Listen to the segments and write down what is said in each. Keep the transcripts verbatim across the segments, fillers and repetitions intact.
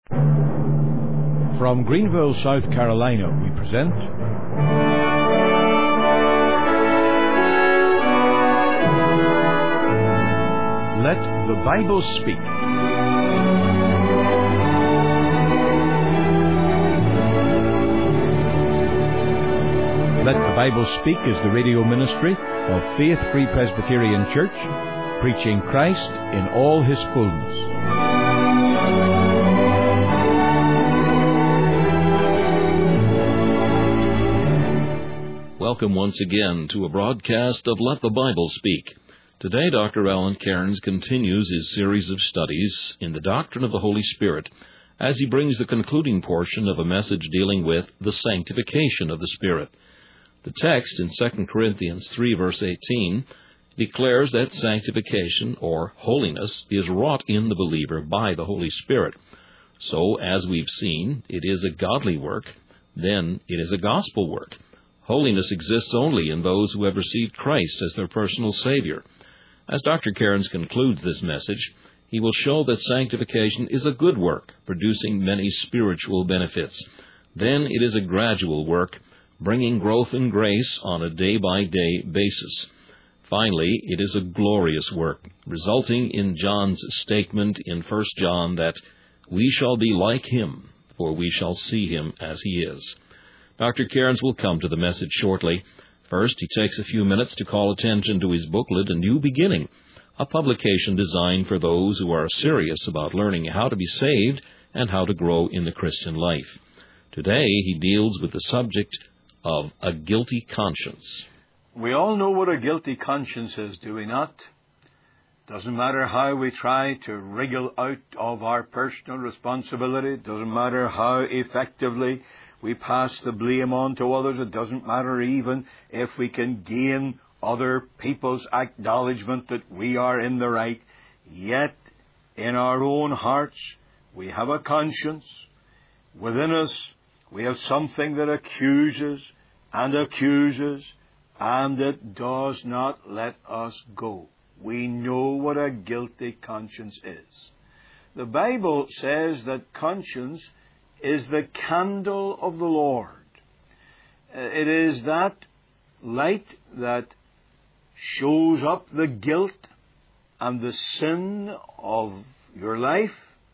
From Greenville, South Carolina, we present Let the Bible Speak. Let the Bible Speak is the radio ministry of Faith Free Presbyterian Church, preaching Christ in all His fullness. Welcome once again to a broadcast of Let the Bible Speak. Today, Doctor Alan Cairns continues his series of studies in the doctrine of the Holy Spirit as he brings the concluding portion of a message dealing with the sanctification of the Spirit. The text in Second Corinthians three, verse eighteen, declares that sanctification, or holiness, is wrought in the believer by the Holy Spirit. So, as we've seen, it is a godly work, then it is a gospel work. Holiness exists only in those who have received Christ as their personal Savior. As Doctor Cairns concludes this message, he will show that sanctification is a good work, producing many spiritual benefits. Then it is a gradual work, bringing growth in grace on a day-by-day basis. Finally, it is a glorious work, resulting in John's statement in First John that we shall be like Him, for we shall see Him as He is. Doctor Cairns will come to the message shortly. First, he takes a few minutes to call attention to his booklet, A New Beginning, a publication designed for those who are serious about learning how to be saved and how to grow in the Christian life. Today, he deals with the subject of a guilty conscience. We all know what a guilty conscience is, do we not? Doesn't matter how we try to wriggle out of our personal responsibility. Doesn't matter how effectively we pass the blame on to others. It doesn't matter even if we can gain other people's acknowledgement that we are in the right. Yet, in our own hearts, we have a conscience. Within us, we have something that accuses and accuses, and it does not let us go. We know what a guilty conscience is. The Bible says that conscience is the candle of the Lord. It is that light that shows up the guilt and the sin of your life,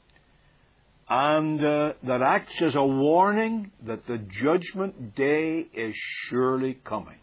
and uh, that acts as a warning that the judgment day is surely coming.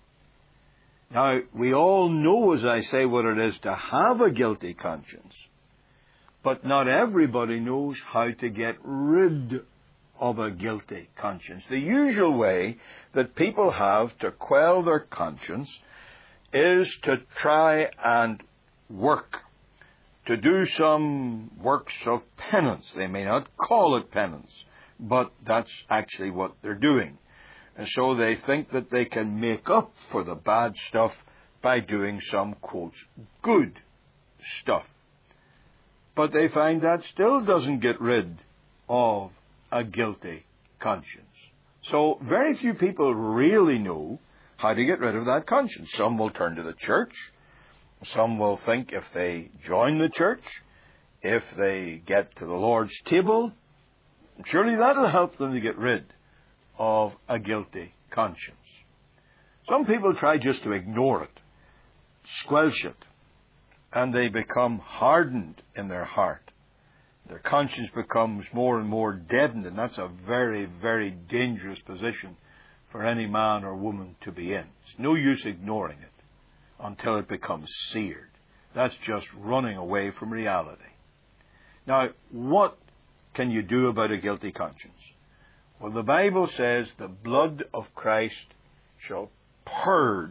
Now, we all know, as I say, what it is to have a guilty conscience, but not everybody knows how to get rid of a guilty conscience. The usual way that people have to quell their conscience is to try and work, to do some works of penance. They may not call it penance, but that's actually what they're doing. And so they think that they can make up for the bad stuff by doing some, quote, good stuff. But they find that still doesn't get rid of a guilty conscience. So very few people really know how to get rid of that conscience. Some will turn to the church. Some will think if they join the church, if they get to the Lord's table, surely that'll help them to get rid of a guilty conscience. Some people try just to ignore it, squelch it, and they become hardened in their heart. Their conscience becomes more and more deadened, and that's a very, very dangerous position for any man or woman to be in. It's no use ignoring it until it becomes seared. That's just running away from reality. Now, what can you do about a guilty conscience? Well, the Bible says the blood of Christ shall purge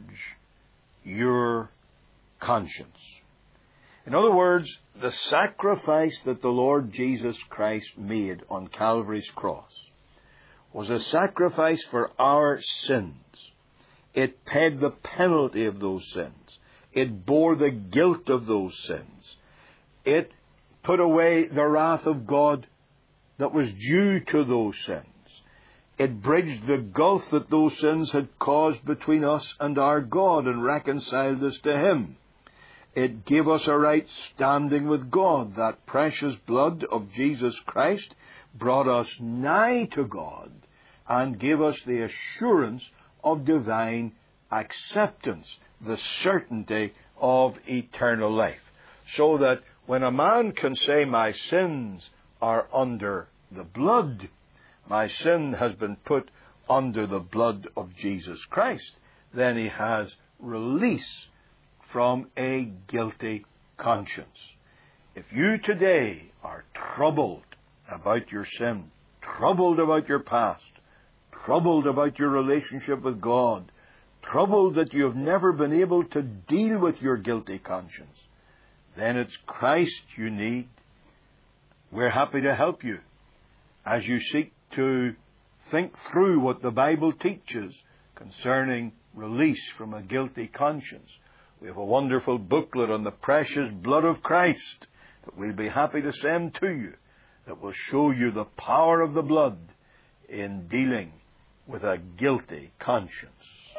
your conscience. In other words, the sacrifice that the Lord Jesus Christ made on Calvary's cross was a sacrifice for our sins. It paid the penalty of those sins. It bore the guilt of those sins. It put away the wrath of God that was due to those sins. It bridged the gulf that those sins had caused between us and our God and reconciled us to Him. It gave us a right standing with God. That precious blood of Jesus Christ brought us nigh to God and gave us the assurance of divine acceptance, the certainty of eternal life. So that when a man can say, my sins are under the blood, my sin has been put under the blood of Jesus Christ, then he has release from a guilty conscience. If you today are troubled about your sin, troubled about your past, troubled about your relationship with God, troubled that you have never been able to deal with your guilty conscience, then it's Christ you need. We're happy to help you as you seek to think through what the Bible teaches concerning release from a guilty conscience. We have a wonderful booklet on the precious blood of Christ that we'll be happy to send to you that will show you the power of the blood in dealing with a guilty conscience.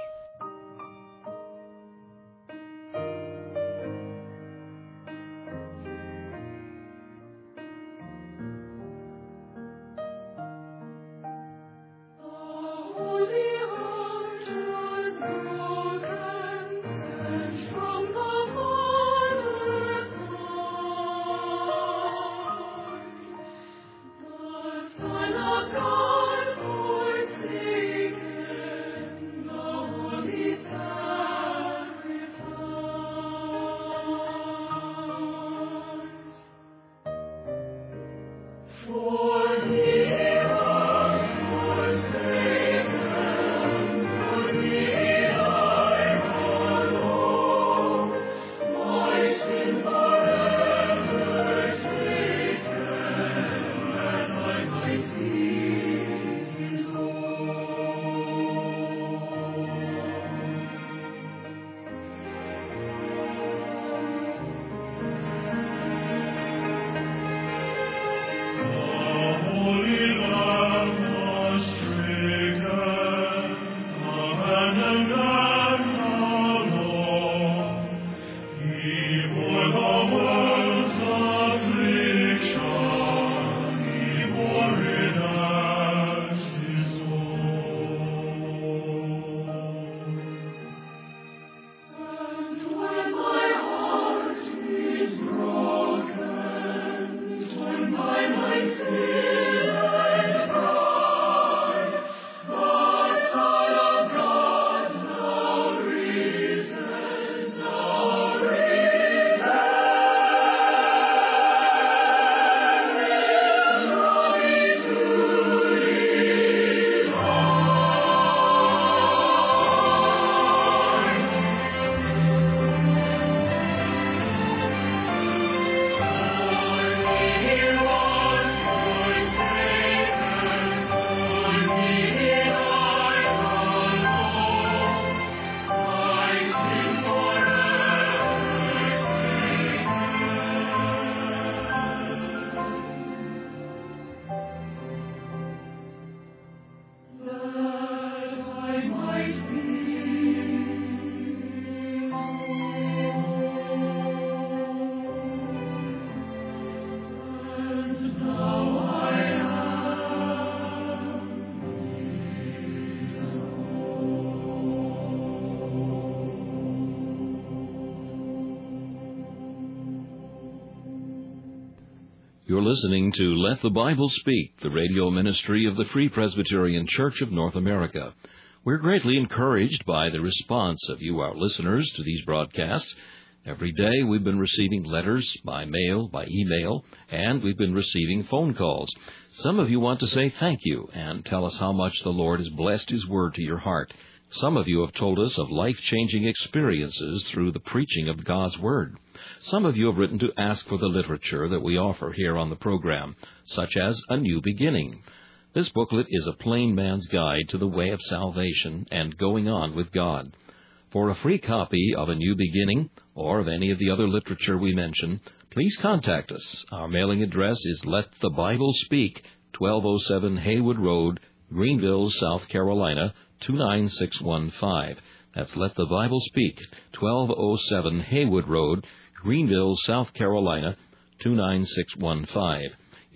You're listening to Let the Bible Speak, the radio ministry of the Free Presbyterian Church of North America. We're greatly encouraged by the response of you, our listeners, to these broadcasts. Every day we've been receiving letters by mail, by email, and we've been receiving phone calls. Some of you want to say thank you and tell us how much the Lord has blessed His Word to your heart. Some of you have told us of life-changing experiences through the preaching of God's Word. Some of you have written to ask for the literature that we offer here on the program, such as A New Beginning. This booklet is a plain man's guide to the way of salvation and going on with God. For a free copy of A New Beginning or of any of the other literature we mention, please contact us. Our mailing address is Let the Bible Speak, twelve oh seven Haywood Road, Greenville, South Carolina, two nine six one five. That's Let the Bible Speak, twelve oh seven Haywood Road, Greenville, South Carolina, two nine six one five.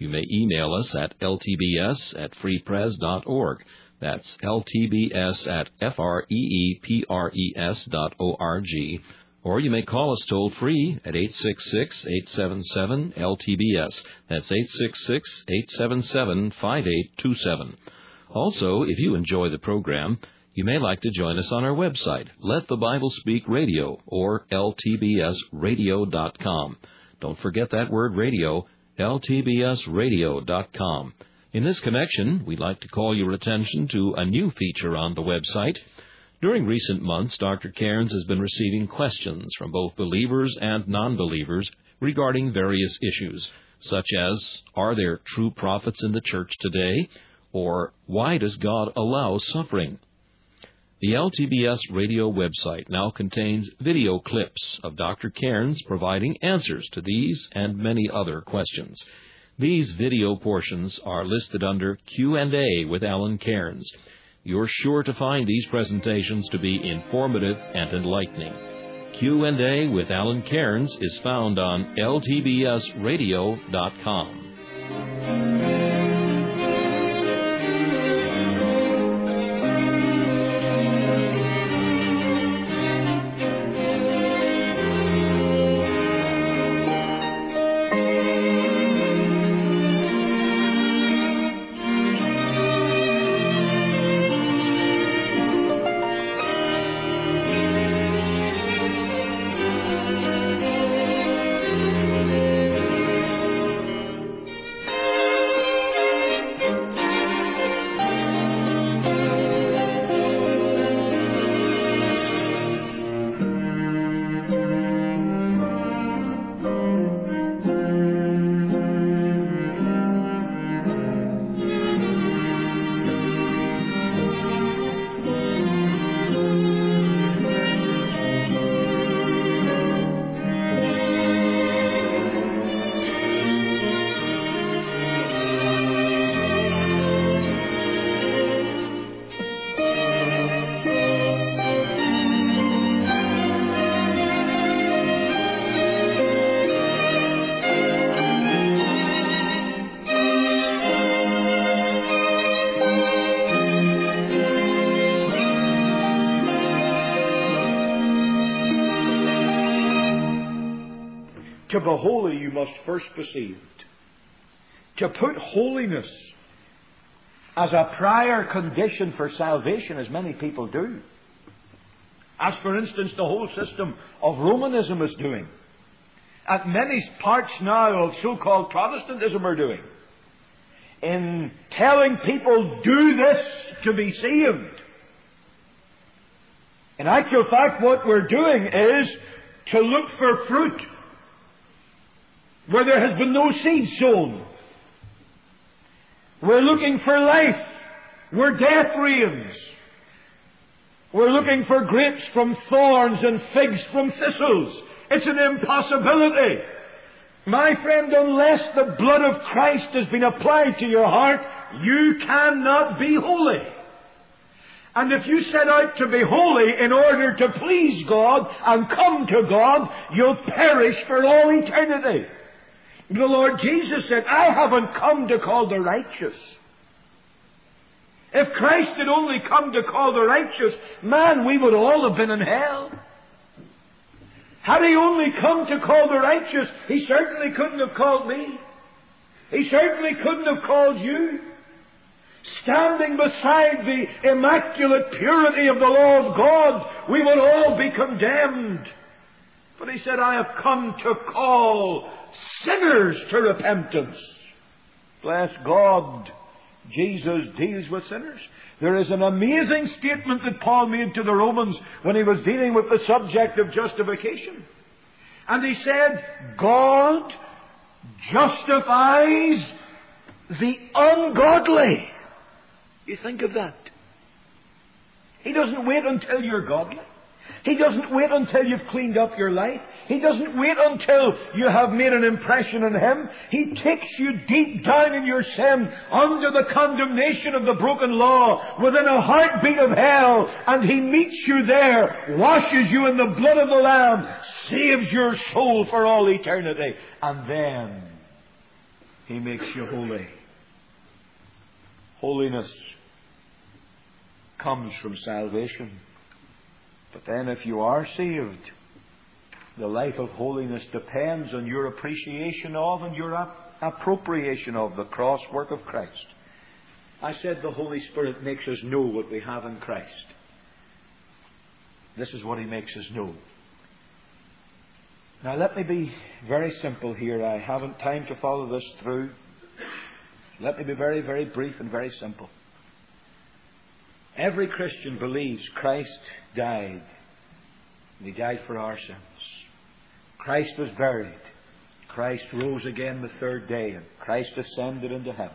You may email us at l t b s at free pres dot org. That's L T B S at F R E E P R E S dot O R G. Or you may call us toll-free at eight six six, eight seven seven, L T B S. That's eight six six, eight seven seven, five eight two seven. Also, if you enjoy the program, you may like to join us on our website, Let the Bible Speak Radio, or L T B S radio dot com. Don't forget that word radio, L T B S radio dot com. In this connection, we'd like to call your attention to a new feature on the website. During recent months, Doctor Cairns has been receiving questions from both believers and non-believers regarding various issues, such as, are there true prophets in the church today? Or, why does God allow suffering? The L T B S radio website now contains video clips of Doctor Cairns providing answers to these and many other questions. These video portions are listed under Q and A with Alan Cairns. You're sure to find these presentations to be informative and enlightening. Q and A with Alan Cairns is found on L T B S radio dot com. To be holy, you must first be saved. To put holiness as a prior condition for salvation, as many people do, as for instance the whole system of Romanism is doing, at many parts now of so-called Protestantism are doing, in telling people, do this to be saved. In actual fact, what we're doing is to look for fruit where there has been no seed sown. We're looking for life where death reigns. We're looking for grapes from thorns and figs from thistles. It's an impossibility. My friend, unless the blood of Christ has been applied to your heart, you cannot be holy. And if you set out to be holy in order to please God and come to God, you'll perish for all eternity. The Lord Jesus said, I haven't come to call the righteous. If Christ had only come to call the righteous, man, we would all have been in hell. Had He only come to call the righteous, He certainly couldn't have called me. He certainly couldn't have called you. Standing beside the immaculate purity of the law of God, we would all be condemned. But He said, I have come to call sinners to repentance. Bless God, Jesus deals with sinners. There is an amazing statement that Paul made to the Romans when he was dealing with the subject of justification. And he said, God justifies the ungodly. You think of that. He doesn't wait until you're godly. He doesn't wait until you've cleaned up your life. He doesn't wait until you have made an impression on Him. He takes you deep down in your sin, under the condemnation of the broken law, within a heartbeat of hell, and He meets you there, washes you in the blood of the Lamb, saves your soul for all eternity, and then He makes you holy. Holiness comes from salvation. But then if you are saved, the life of holiness depends on your appreciation of and your ap- appropriation of the cross work of Christ. I said the Holy Spirit makes us know what we have in Christ. This is what He makes us know. Now let me be very simple here. I haven't time to follow this through. Let me be very, very brief and very simple. Every Christian believes Christ died. And He died for our sins. Christ was buried. Christ rose again the third day. And Christ ascended into heaven.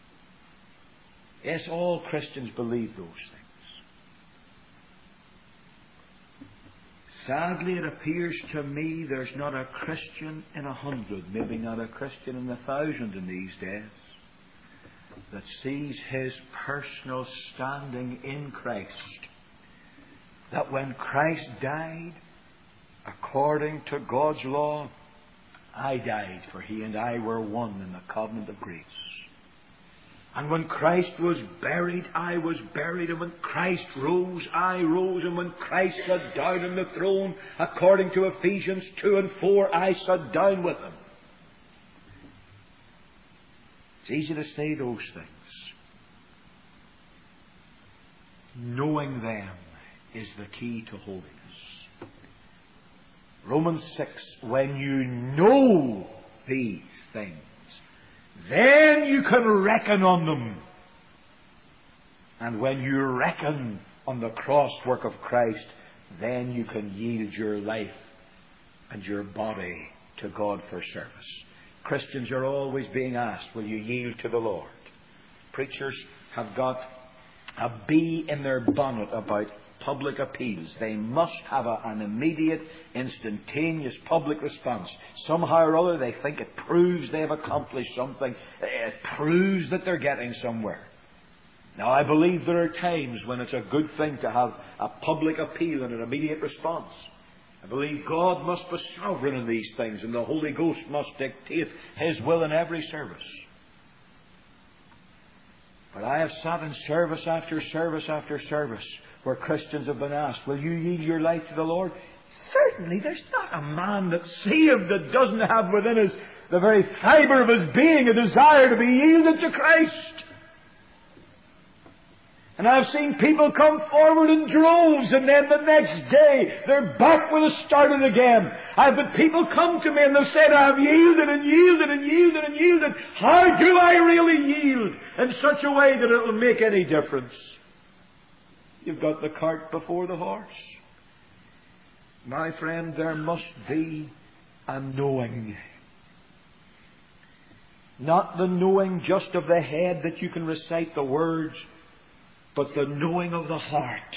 Yes, all Christians believe those things. Sadly, it appears to me there's not a Christian in a hundred, maybe not a Christian in a thousand in these days, that sees his personal standing in Christ. That when Christ died, according to God's law, I died, for He and I were one in the covenant of grace. And when Christ was buried, I was buried. And when Christ rose, I rose. And when Christ sat down on the throne, according to Ephesians two and four, I sat down with Him. It's easy to say those things. Knowing them is the key to holiness. Romans six, when you know these things, then you can reckon on them. And when you reckon on the cross work of Christ, then you can yield your life and your body to God for service. Christians are always being asked, will you yield to the Lord? Preachers have got a bee in their bonnet about public appeals. They must have a, an immediate, instantaneous public response. Somehow or other they think it proves they've accomplished something. It proves that they're getting somewhere. Now I believe there are times when it's a good thing to have a public appeal and an immediate response. I believe God must be sovereign in these things, and the Holy Ghost must dictate His will in every service. But I have sat in service after service after service where Christians have been asked, will you yield your life to the Lord? Certainly, there's not a man that's saved that doesn't have within us the very fibre of his being a desire to be yielded to Christ. And I've seen people come forward in droves, and then the next day they're back with it started again. I've had people come to me and they've said, I've yielded and yielded and yielded and yielded. How do I really yield in such a way that it will make any difference? You've got the cart before the horse. My friend, there must be a knowing. Not the knowing just of the head that you can recite the words, but the knowing of the heart.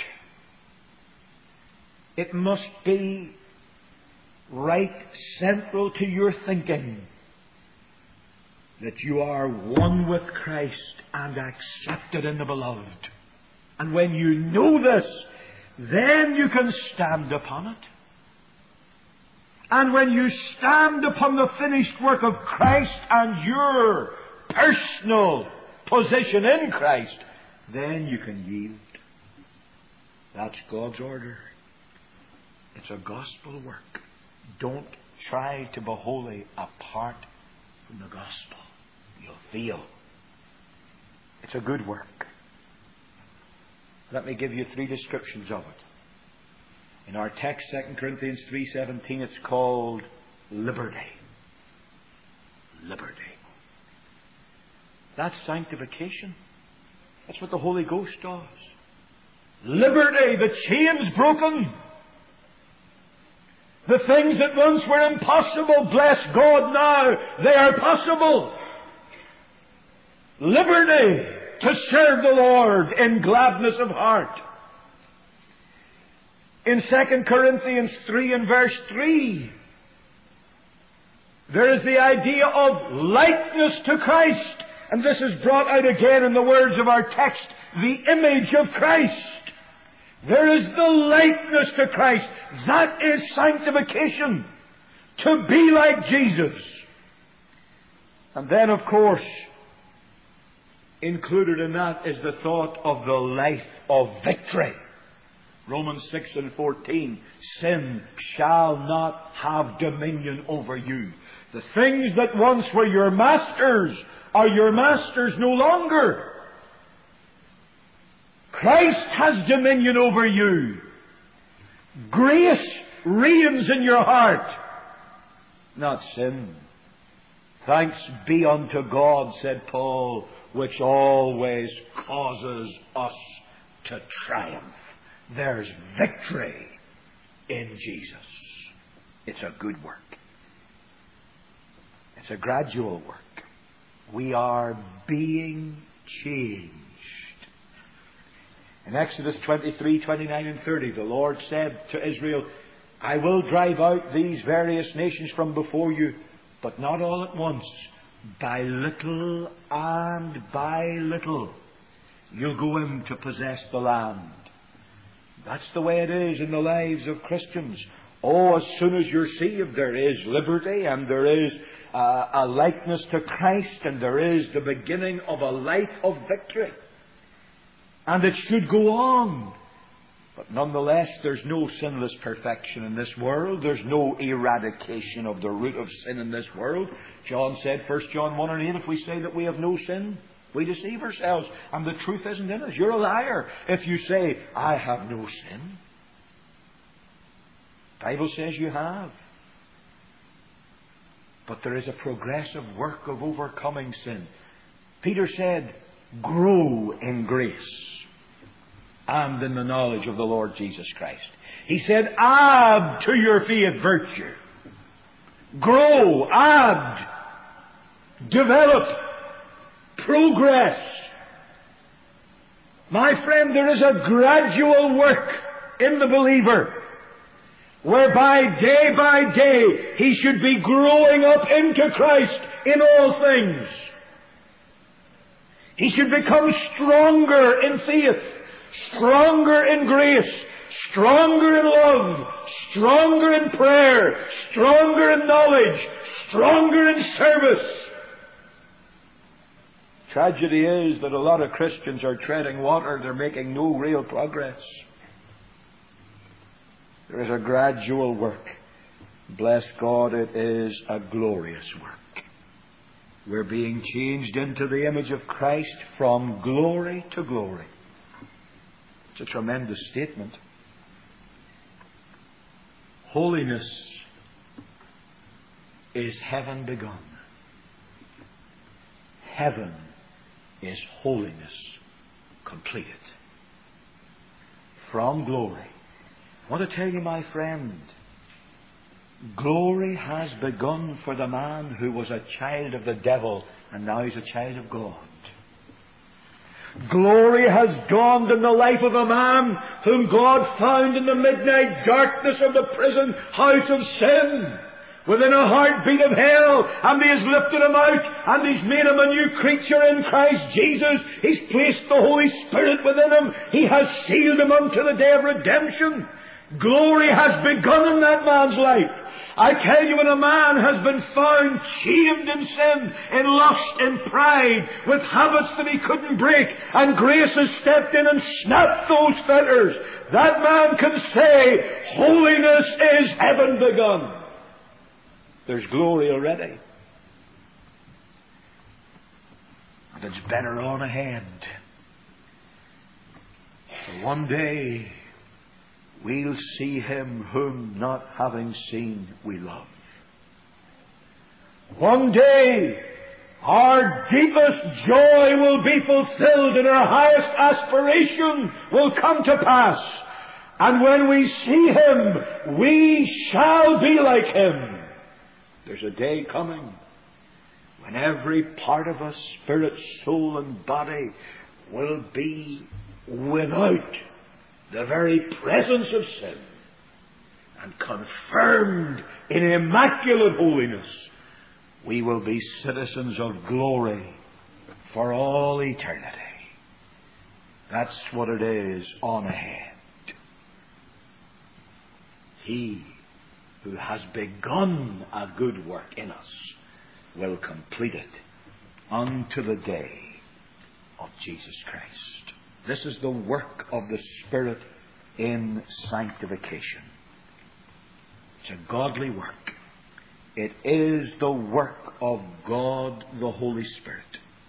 It must be right central to your thinking that you are one with Christ and accepted in the Beloved. And when you know this, then you can stand upon it. And when you stand upon the finished work of Christ and your personal position in Christ, then you can yield. That's God's order. It's a gospel work. Don't try to be holy apart from the gospel. You'll fail. It's a good work. Let me give you three descriptions of it. In our text, Second Corinthians three seventeen, it's called liberty. Liberty. That's sanctification. That's what the Holy Ghost does. Liberty, the chains broken. The things that once were impossible, bless God now, they are possible. Liberty to serve the Lord in gladness of heart. In Second Corinthians three and verse three, there is the idea of likeness to Christ. And this is brought out again in the words of our text, the image of Christ. There is the likeness to Christ. That is sanctification. To be like Jesus. And then, of course, included in that is the thought of the life of victory. Romans six and fourteen, sin shall not have dominion over you. The things that once were your masters are your masters no longer. Christ has dominion over you. Grace reigns in your heart, not sin. Thanks be unto God, said Paul, which always causes us to triumph. There's victory in Jesus. It's a good work. It's a gradual work. We are being changed. In Exodus twenty-three, twenty-nine and thirty, the Lord said to Israel, I will drive out these various nations from before you, but not all at once. By little and by little, you'll go in to possess the land. That's the way it is in the lives of Christians. Oh, as soon as you're saved, there is liberty, and there is uh, a likeness to Christ, and there is the beginning of a life of victory. And it should go on. But nonetheless, there's no sinless perfection in this world. There's no eradication of the root of sin in this world. John said, First John one and eight, if we say that we have no sin, we deceive ourselves, and the truth isn't in us. You're a liar if you say, I have no sin. The Bible says you have. But there is a progressive work of overcoming sin. Peter said, grow in grace and in the knowledge of the Lord Jesus Christ. He said, add to your faith virtue. Grow, add, develop, progress. My friend, there is a gradual work in the believer, whereby day by day he should be growing up into Christ in all things. He should become stronger in faith, stronger in grace, stronger in love, stronger in prayer, stronger in knowledge, stronger in service. Tragedy is that a lot of Christians are treading water. They're making no real progress. There is a gradual work. Bless God, it is a glorious work. We're being changed into the image of Christ from glory to glory. It's a tremendous statement. Holiness is heaven begun. Heaven is holiness completed. From glory. I want to tell you, my friend, glory has begun for the man who was a child of the devil and now he's a child of God. Glory has dawned in the life of a man whom God found in the midnight darkness of the prison house of sin, within a heartbeat of hell, and He has lifted him out, and He's made him a new creature in Christ Jesus. He's placed the Holy Spirit within him. He has sealed him unto the day of redemption. Glory has begun in that man's life. I tell you, when a man has been found chained in sin, in lust, in pride, with habits that he couldn't break, and grace has stepped in and snapped those fetters, that man can say, holiness is heaven begun. There's glory already. And it's better on ahead. For one day, we'll see Him whom, not having seen, we love. One day, our deepest joy will be fulfilled and our highest aspiration will come to pass. And when we see Him, we shall be like Him. There's a day coming when every part of us, spirit, soul, and body, will be without the very presence of sin and confirmed in immaculate holiness. We will be citizens of glory for all eternity. That's what it is on ahead. He who has begun a good work in us will complete it unto the day of Jesus Christ. This is the work of the Spirit in sanctification. It's a godly work. It is the work of God the Holy Spirit.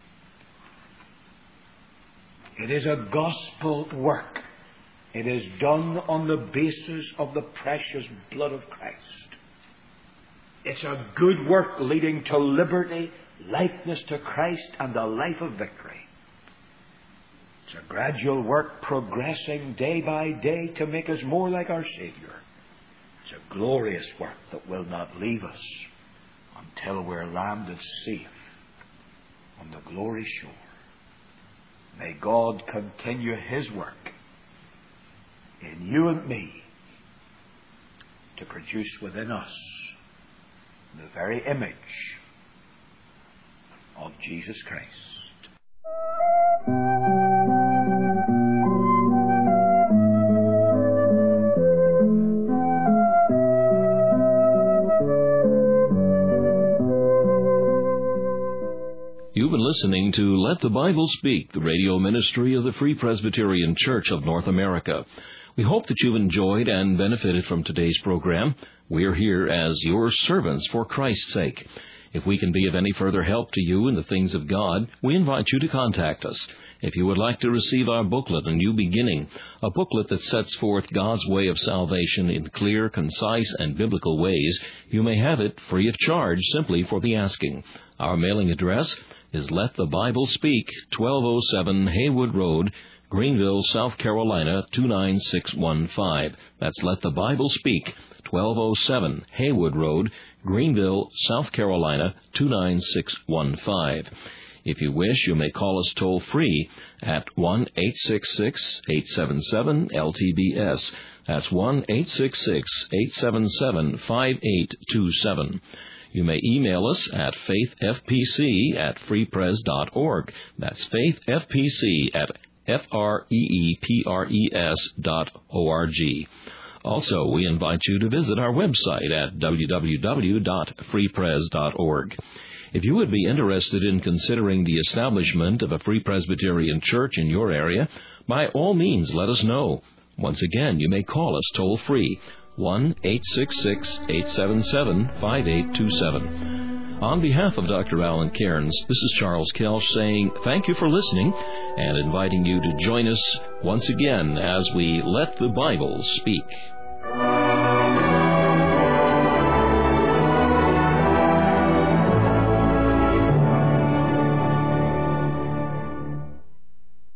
It is a gospel work. It is done on the basis of the precious blood of Christ. It's a good work leading to liberty, likeness to Christ, and a life of victory. It's a gradual work progressing day by day to make us more like our Savior. It's a glorious work that will not leave us until we're landed safe on the glory shore. May God continue His work in you and me to produce within us the very image of Jesus Christ. You've been listening to Let the Bible Speak, the radio ministry of the Free Presbyterian Church of North America. We hope that you've enjoyed and benefited from today's program. We're here as your servants for Christ's sake. If we can be of any further help to you in the things of God, we invite you to contact us. If you would like to receive our booklet, A New Beginning, a booklet that sets forth God's way of salvation in clear, concise, and biblical ways, you may have it free of charge simply for the asking. Our mailing address is Let the Bible Speak, twelve oh seven Haywood Road, Greenville, South Carolina, two nine six one five. That's Let the Bible Speak, twelve oh seven Haywood Road, Greenville, South Carolina, two nine six one five. If you wish, you may call us toll-free at one eight six six, eight seven seven, L T B S. That's one eight six six, eight seven seven, five eight two seven. You may email us at faithfpc at freepres dot org. That's faithfpc at F R E E P R E S dot O R G. Also, we invite you to visit our website at w w w dot freepres dot org. If you would be interested in considering the establishment of a Free Presbyterian Church in your area, by all means let us know. Once again, you may call us toll-free, one eight six six, eight seven seven, five eight two seven. On behalf of Doctor Alan Cairns, this is Charles Kelsch saying thank you for listening and inviting you to join us once again as we let the Bible speak.